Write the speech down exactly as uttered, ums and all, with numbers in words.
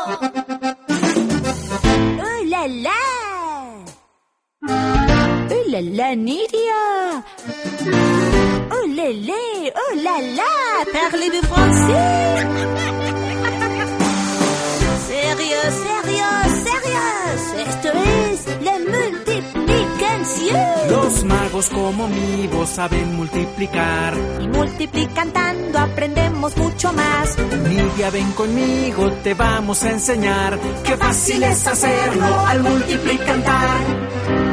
Oh là là! Oh là là, Nidia! Oh lélé! Oh là là! Parlez-vous français? Sérieux, sérieux, sérieux. Esto es la multiplicación. Los magos como mi voz saben multiplicar. Y multiplicando aprendemos mucho más. Nidia, ven conmigo, te vamos a enseñar. Qué fácil es hacerlo al multiplicar.